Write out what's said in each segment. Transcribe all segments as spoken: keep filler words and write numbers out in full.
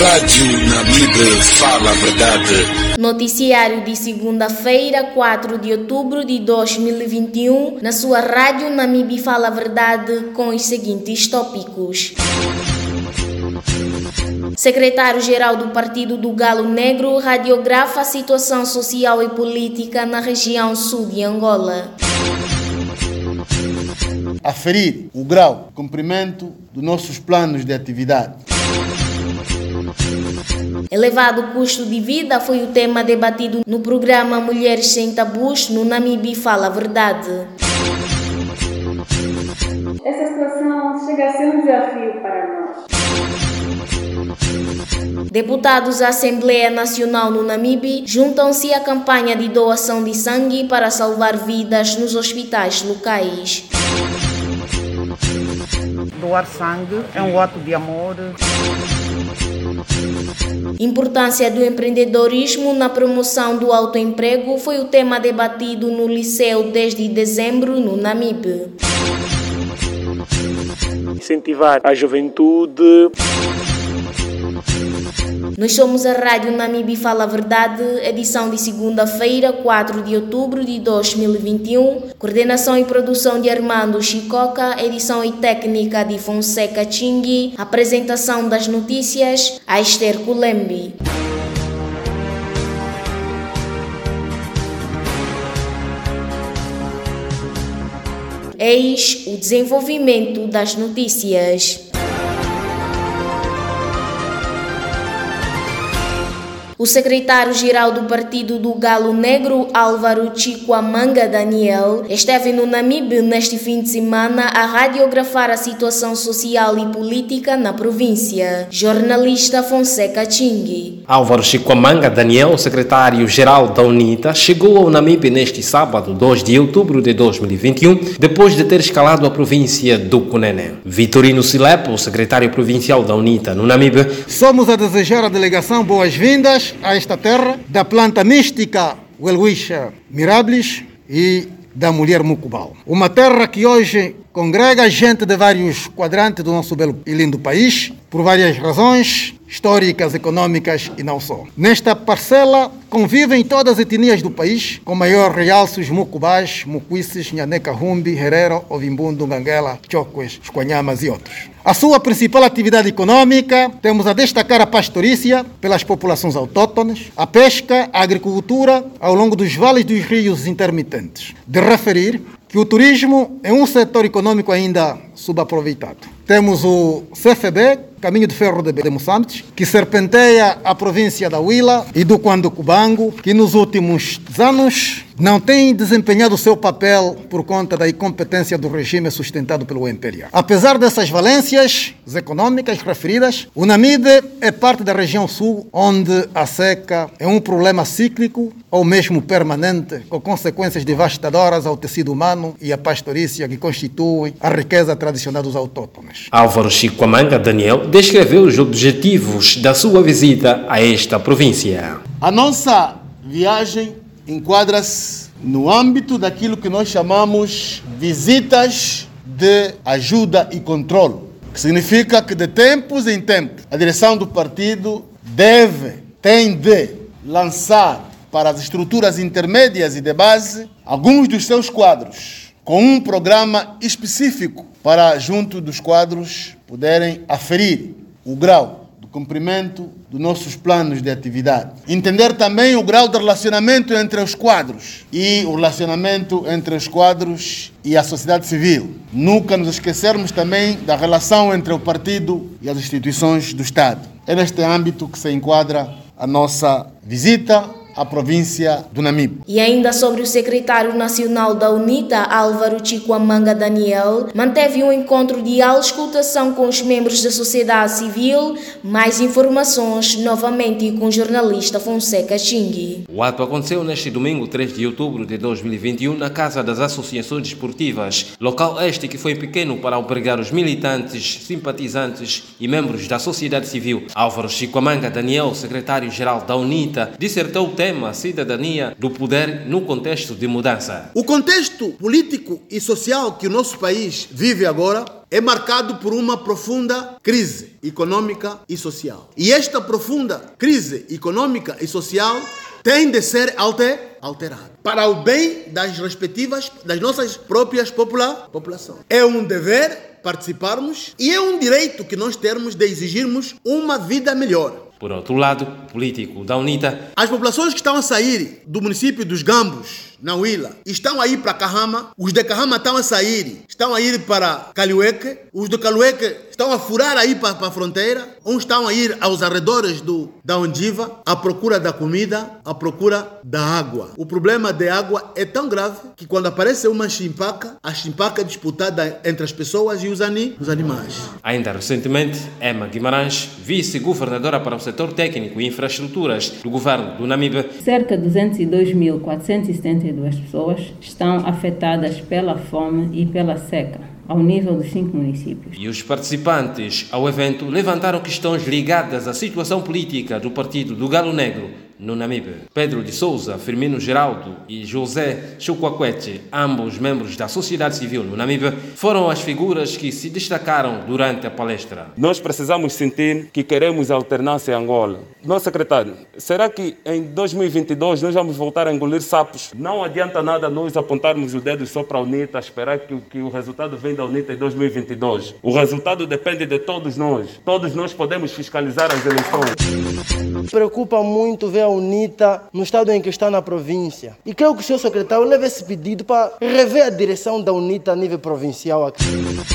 Rádio Namibe fala a verdade. Noticiário de segunda-feira, quatro de outubro de dois mil e vinte e um, na sua Rádio Namibe fala a verdade com os seguintes tópicos. Secretário-geral do Partido do Galo Negro radiografa a situação social e política na região sul de Angola. Aferir o grau de cumprimento dos nossos planos de atividade. Elevado custo de vida foi o tema debatido no programa Mulheres Sem Tabus no Namibe Fala a Verdade. Essa situação chega a ser um desafio para nós. Deputados da Assembleia Nacional no Namibe juntam-se à campanha de doação de sangue para salvar vidas nos hospitais locais. Doar sangue é um ato de amor. Importância do empreendedorismo na promoção do autoemprego foi o tema debatido no Liceu desde dezembro no Namibe. Incentivar a juventude. Nós somos a Rádio Namibe Fala a Verdade, edição de segunda-feira, quatro de outubro de dois mil e vinte e um. Coordenação e produção de Armando Chicoca, edição e técnica de Fonseca Chingui, apresentação das notícias, a Esther Kulembi. Eis o desenvolvimento das notícias. O secretário-geral do Partido do Galo Negro, Álvaro Chikwamanga Daniel, esteve no Namibe neste fim de semana a radiografar a situação social e política na província. Jornalista Fonseca Chingui. Álvaro Chikwamanga Daniel, secretário-geral da UNITA, chegou ao Namibe neste sábado, dois de outubro de dois mil e vinte e um, depois de ter escalado a província do Cunene. Vitorino Silepo, o secretário provincial da UNITA no Namibe, somos a desejar à delegação boas-vindas a esta terra da planta mística Welwisha Mirabilis e da mulher Mucubal. Uma terra que hoje congrega gente de vários quadrantes do nosso belo e lindo país, por várias razões históricas, econômicas e não só. Nesta parcela convivem todas as etnias do país, com maior realce os Mucubás, Mucuices, Nhaneca Humbi, Herero, Ovimbundu, Ganguela, Choques, Esquanhamas e outros. A sua principal atividade econômica temos a destacar a pastorícia pelas populações autóctones, a pesca, a agricultura ao longo dos vales dos rios intermitentes. De referir que o turismo é um setor econômico ainda subaproveitado. Temos o C F B, Caminho de Ferro de Moçambique, que serpenteia a província da Huila e do Cubango, que nos últimos anos não tem desempenhado o seu papel por conta da incompetência do regime sustentado pelo Império. Apesar dessas valências econômicas referidas, o Namibe é parte da região sul, onde a seca é um problema cíclico ou mesmo permanente, com consequências devastadoras ao tecido humano e à pastorícia que constituem a riqueza tradicional dos autóctones. Álvaro Chikwamanga Daniel descreveu os objetivos da sua visita a esta província. A nossa viagem enquadra-se no âmbito daquilo que nós chamamos visitas de ajuda e controle, que significa que de tempos em tempos a direção do partido deve, tem de lançar para as estruturas intermédias e de base alguns dos seus quadros, com um programa específico para, junto dos quadros, poderem aferir o grau do cumprimento dos nossos planos de atividade. Entender também o grau de relacionamento entre os quadros e o relacionamento entre os quadros e a sociedade civil. Nunca nos esquecermos também da relação entre o partido e as instituições do Estado. É neste âmbito que se enquadra a nossa visita à província do Namibe. E ainda sobre o secretário nacional da UNITA, Álvaro Chikwamanga Daniel, manteve um encontro de auscultação com os membros da sociedade civil. Mais informações novamente com o jornalista Fonseca Chingui. O ato aconteceu neste domingo, três de outubro de dois mil e vinte e um, na Casa das Associações Desportivas, local este que foi pequeno para albergar os militantes, simpatizantes e membros da sociedade civil. Álvaro Chikwamanga Daniel, secretário-geral da UNITA, dissertou o tema cidadania do poder no contexto de mudança. O contexto político e social que o nosso país vive agora é marcado por uma profunda crise econômica e social. E esta profunda crise econômica e social tem de ser alter, alterada para o bem das respectivas, das nossas próprias popula, populações. É um dever participarmos e é um direito que nós temos de exigirmos uma vida melhor. Por outro lado, político da UNITA, as populações que estão a sair do município dos Gambos, na Huila, estão a ir para Kahama, os de Kahama estão a sair, estão a ir para Calueque, os de Calueque estão a furar aí para, para a fronteira, uns estão a ir aos arredores do, da Ondiva, à procura da comida, à procura da água. O problema da água é tão grave que quando aparece uma chimpaca, a chimpaca é disputada entre as pessoas e os, ani, os animais. Ainda recentemente, Emma Guimarães, vice-governadora para o setor técnico e infraestruturas do governo do Namibe, cerca de duzentos e dois mil quatrocentos e setenta e duas pessoas estão afetadas pela fome e pela seca, ao nível dos cinco municípios. E os participantes ao evento levantaram questões ligadas à situação política do Partido do Galo Negro no Namibe. Pedro de Souza, Firmino Geraldo e José Chukwuakwete, ambos membros da sociedade civil no Namibe, foram as figuras que se destacaram durante a palestra. Nós precisamos sentir que queremos alternância em Angola. Nosso secretário, será que em dois mil e vinte e dois nós vamos voltar a engolir sapos? Não adianta nada nós apontarmos o dedo só para a UNITA, esperar que, que o resultado venha da UNITA em dois mil e vinte e dois. O resultado depende de todos nós. Todos nós podemos fiscalizar as eleições. Preocupa muito ver a UNITA no estado em que está na província. E creio que o senhor secretário leva esse pedido para rever a direção da UNITA a nível provincial aqui.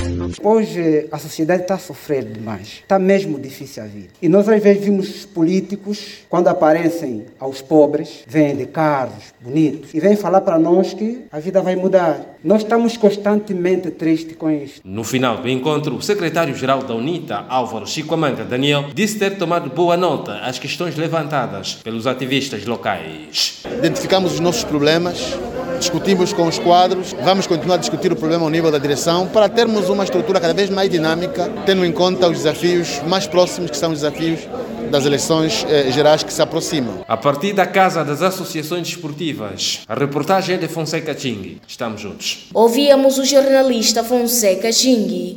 Hoje a sociedade está a sofrer demais. Está mesmo difícil a vida. E nós às vezes vimos políticos, quando aparecem aos pobres, vêm de carros bonitos e vêm falar para nós que a vida vai mudar. Nós estamos constantemente tristes com isso. No final do encontro, o secretário-geral da UNITA, Álvaro Chiquamanga Daniel, disse ter tomado boa nota às questões levantadas pelos ativistas locais. Identificamos os nossos problemas, discutimos com os quadros, vamos continuar a discutir o problema ao nível da direção para termos uma estrutura cada vez mais dinâmica, tendo em conta os desafios mais próximos, que são os desafios das eleições eh, gerais que se aproximam. A partir da Casa das Associações Desportivas, a reportagem é de Fonseca Ching. Estamos juntos. Ouvíamos o jornalista Fonseca Ching.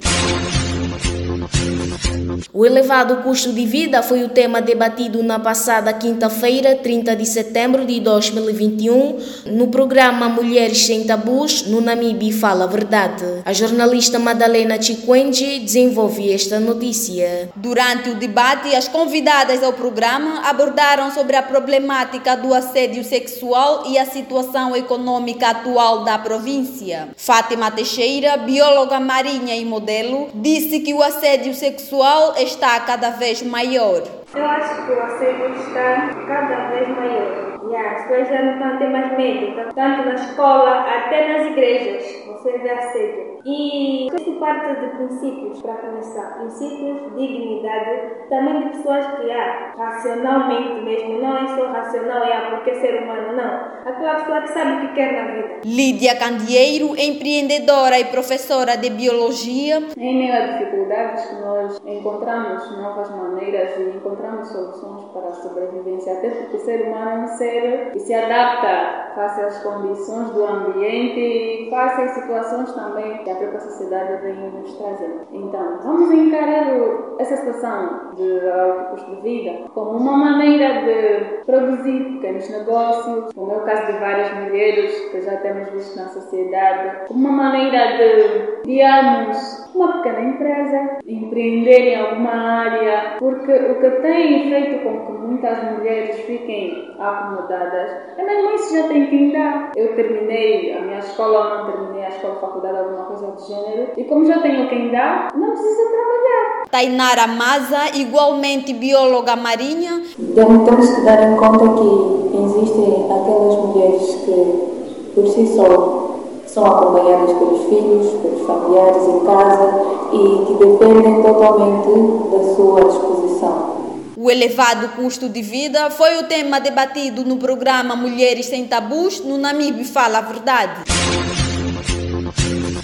O elevado custo de vida foi o tema debatido na passada quinta-feira, trinta de setembro de dois mil e vinte e um, no programa Mulheres Sem Tabus, no Namibe Fala a Verdade. A jornalista Madalena Chikwenge desenvolve esta notícia. Durante o debate, as convidadas ao programa abordaram sobre a problemática do assédio sexual e a situação econômica atual da província. Fátima Teixeira, bióloga marinha e modelo, disse que o assédio sexual está cada vez maior. Eu acho que o assédio está cada vez maior. E as pessoas já não estão a ter mais medo, tanto na escola até nas igrejas. Você vê assédio. E isso parte de princípios, para começar. Princípios de dignidade, também de pessoas que há, racionalmente mesmo. Não é só racional, é porque é ser humano, não. Aquela pessoa que sabe o que quer na vida. Lídia Candieiro, empreendedora e professora de biologia. Em meio a dificuldades, nós encontramos novas maneiras e encontramos soluções para a sobrevivência. Até porque o ser humano é um ser que se adapta face às condições do ambiente e face às situações também que a própria sociedade vem nos trazer. Então, vamos encarar essa situação de alto custo de vida como uma maneira de produzir pequenos negócios, como é o caso de várias mulheres que já temos visto na sociedade, como uma maneira de criarmos uma pequena empresa, empreender em alguma área, porque o que tem feito com que muitas mulheres fiquem acomodadas é mesmo isso, já tem que dar. Eu terminei a minha escola, não terminei a escola, faculdade, alguma coisa do gênero, e como já tenho quem dá, não precisa trabalhar. Tainara Maza, igualmente bióloga marinha. Temos que dar em conta que existem aquelas mulheres que, por si só, são acompanhadas pelos filhos, pelos familiares em casa e que dependem totalmente da sua disposição. O elevado custo de vida foi o tema debatido no programa Mulheres Sem Tabus, no Namibe Fala a Verdade.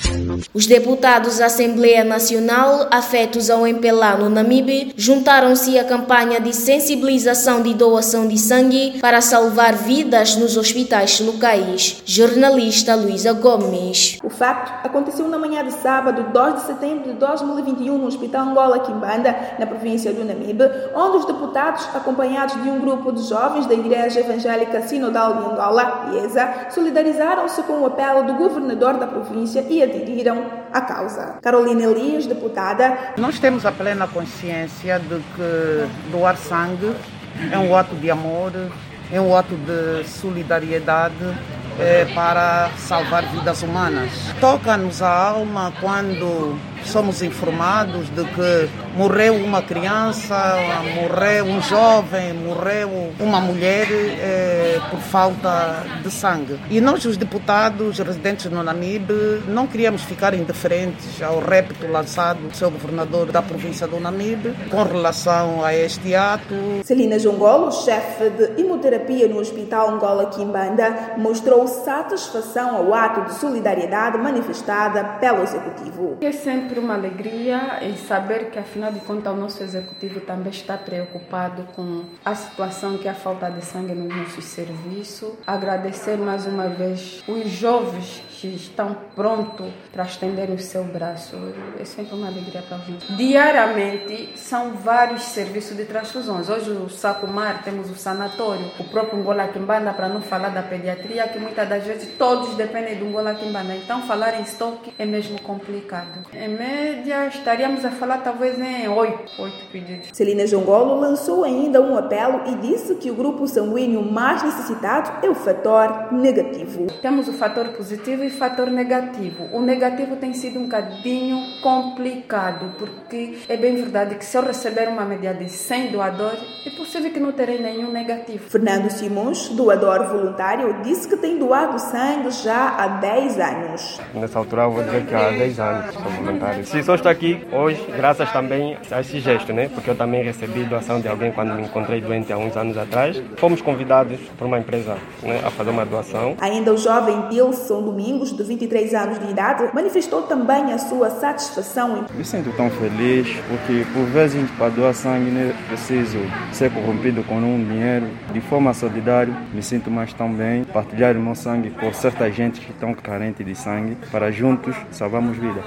Os deputados da Assembleia Nacional, afetos ao M P L A no Namibe, juntaram-se à campanha de sensibilização de doação de sangue para salvar vidas nos hospitais locais. Jornalista Luísa Gomes. O facto aconteceu na manhã de sábado, dois de setembro de dois mil e vinte e um, no Hospital Angola Quimbanda, na província do Namibe, onde os deputados, acompanhados de um grupo de jovens da Igreja Evangélica Sinodal de Angola, I E S A, solidarizaram-se com o apelo do governador da província e aderiram à causa. Carolina Elias, deputada. Nós temos a plena consciência de que doar sangue é um ato de amor, é um ato de solidariedade é, para salvar vidas humanas. Toca-nos a alma quando somos informados de que morreu uma criança, morreu um jovem, morreu uma mulher eh, por falta de sangue. E nós, os deputados residentes no Namibe, não queríamos ficar indiferentes ao repto lançado pelo seu governador da província do Namibe com relação a este ato. Celina Jongolo, chefe de hemoterapia no Hospital Angola Quimbanda, mostrou satisfação ao ato de solidariedade manifestada pelo Executivo. É sempre uma alegria em saber que, afinal de contas, o nosso Executivo também está preocupado com a situação que é a falta de sangue nos nossos serviços. Agradecer mais uma vez os jovens que estão prontos para estender o seu braço. É sempre uma alegria para a gente. Diariamente, são vários serviços de transfusões. Hoje, o Sacomar, temos o sanatório, o próprio Angola Quimbanda, para não falar da pediatria, que muitas das vezes todos dependem do Angola Quimbanda. Então, falar em estoque é mesmo complicado. Em média, estaríamos a falar talvez em oito, oito pedidos. Celina Jongolo lançou ainda um apelo e disse que o grupo sanguíneo mais necessitado é o fator negativo. Temos o fator positivo e o fator negativo. O negativo tem sido um bocadinho complicado, porque é bem verdade que se eu receber uma média de cem doadores, é possível que não terei nenhum negativo. Fernando Simões, doador voluntário, disse que tem doado sangue já há dez anos. Nessa altura eu vou dizer que há dez anos sou voluntário. Se só estou aqui hoje, graças também a esse gesto, né? Porque eu também recebi doação de alguém quando me encontrei doente há uns anos atrás. Fomos convidados por uma empresa, né, a fazer uma doação. Ainda o jovem Dilson Domingos, de vinte e três anos de idade, manifestou também a sua satisfação. Me sinto tão feliz porque, por vezes, para doar sangue, não preciso ser corrompido com um dinheiro. De forma solidária, me sinto mais tão bem partilhar o meu sangue por certa gente que estão carente de sangue, para juntos salvarmos vidas.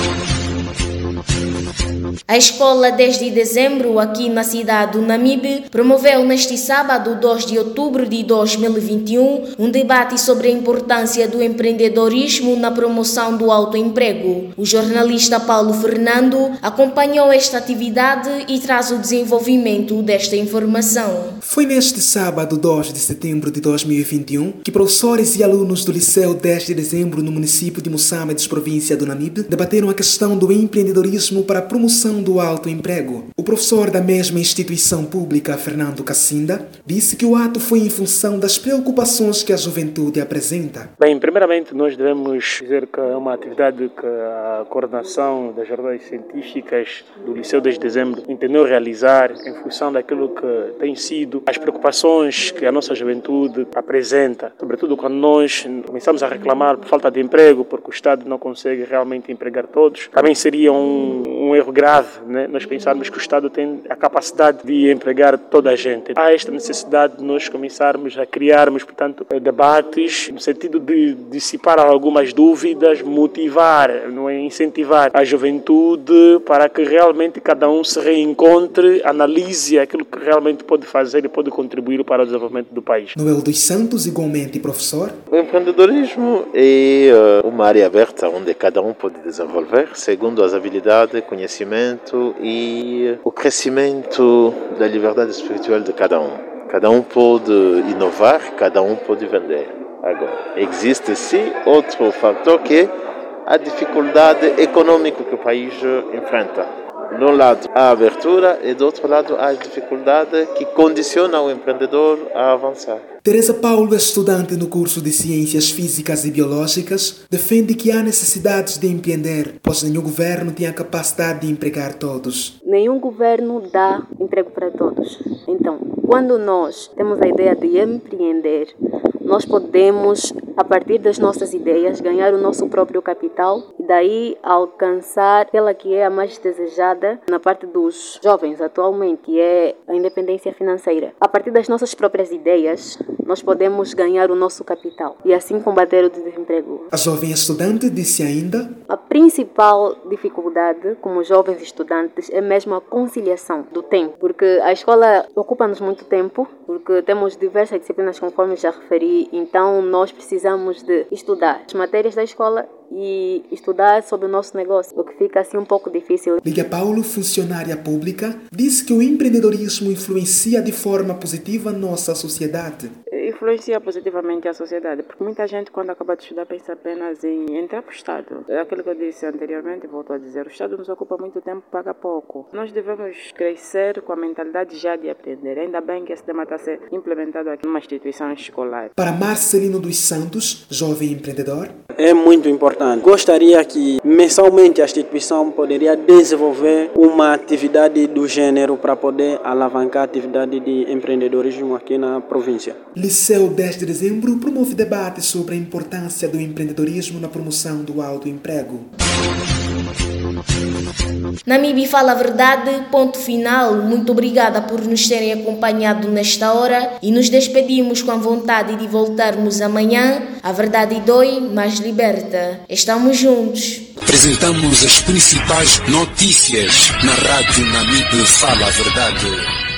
A Escola dez de Dezembro, aqui na cidade do Namibe, promoveu neste sábado, dois de outubro de dois mil e vinte e um, um debate sobre a importância do empreendedorismo na promoção do autoemprego. O jornalista Paulo Fernando acompanhou esta atividade e traz o desenvolvimento desta informação. Foi neste sábado, dois de setembro de dois mil e vinte e um, que professores e alunos do Liceu dez de Dezembro, no município de Moçambique, província do Namibe, debateram a questão do empreendedorismo para a promoção do autoemprego. O professor da mesma instituição pública, Fernando Cassinda, disse que o ato foi em função das preocupações que a juventude apresenta. Bem, primeiramente nós devemos dizer que é uma atividade que a coordenação das jornadas científicas do Liceu dez de Dezembro entendeu realizar em função daquilo que tem sido as preocupações que a nossa juventude apresenta, sobretudo quando nós começamos a reclamar por falta de emprego, porque o Estado não consegue realmente empregar todos. Também seria um, um erro grave, né? Nós pensarmos que o Estado tem a capacidade de empregar toda a gente. Há esta necessidade de nós começarmos a criarmos, portanto, debates no sentido de dissipar algumas dúvidas, motivar, não é? Incentivar a juventude para que realmente cada um se reencontre, analise aquilo que realmente pode fazer e pode contribuir para o desenvolvimento do país. Noel dos Santos, igualmente professor. O empreendedorismo é uh, uma área aberta onde cada um pode desenvolver segundo as habilidades, conhecimento e o crescimento da liberdade espiritual de cada um. Cada um pode inovar, cada um pode vender. Agora, existe sim outro fator que é a dificuldade econômica que o país enfrenta. De um lado, a abertura e do outro lado, a dificuldade que condiciona o empreendedor a avançar. Teresa Paulo, estudante no curso de Ciências Físicas e Biológicas, defende que há necessidades de empreender, pois nenhum governo tem a capacidade de empregar todos. Nenhum governo dá emprego para todos. Então, quando nós temos a ideia de empreender, nós podemos, a partir das nossas ideias, ganhar o nosso próprio capital e daí alcançar aquela que é a mais desejada na parte dos jovens atualmente, que é a independência financeira. A partir das nossas próprias ideias, nós podemos ganhar o nosso capital e assim combater o desemprego. A jovem estudante disse ainda: a principal dificuldade como jovens estudantes é mesmo a conciliação do tempo, porque a escola ocupa-nos muito tempo, porque temos diversas disciplinas conforme já referi, então nós precisamos de estudar as matérias da escola e estudar sobre o nosso negócio, o que fica assim um pouco difícil. Liga Paulo, funcionária pública, disse que o empreendedorismo influencia de forma positiva a nossa sociedade. Influencia positivamente a sociedade, porque muita gente, quando acaba de estudar, pensa apenas em entrar para o Estado. É aquilo que eu disse anteriormente, volto a dizer, o Estado nos ocupa muito tempo, paga pouco. Nós devemos crescer com a mentalidade já de aprender. Ainda bem que esse tema está a ser implementado aqui numa instituição escolar. Para Marcelino dos Santos, jovem empreendedor, é muito importante. Gostaria que mensalmente a instituição poderia desenvolver uma atividade do gênero para poder alavancar a atividade de empreendedorismo aqui na província. Liceu dez de dezembro promove debate sobre a importância do empreendedorismo na promoção do autoemprego. Namibe Fala a Verdade, ponto final. Muito obrigada por nos terem acompanhado nesta hora e nos despedimos com a vontade de voltarmos amanhã. A verdade dói, mas liberta. Estamos juntos. Apresentamos as principais notícias na Rádio Namibe Fala a Verdade.